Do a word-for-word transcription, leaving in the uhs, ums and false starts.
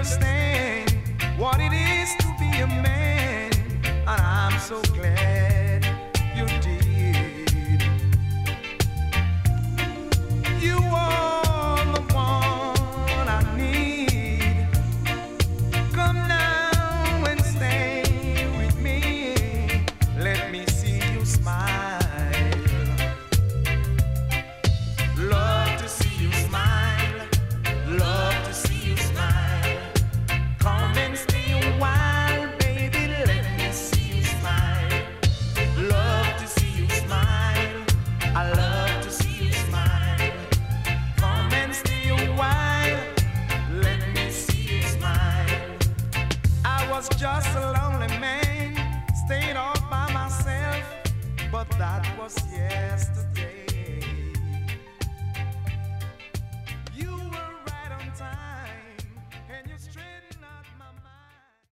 understand what it is to be a man, and I'm so glad you did. You are the one I need. Come now and stay with me. Let me see you smile. Love to see you smile. Love to see you smile. Come and stay a while, baby. Let me see you smile. Love to see you smile. I love to see you smile. Come and stay a while. Let me see you smile. I was just a lonely man, stayed all by myself, but that was yesterday.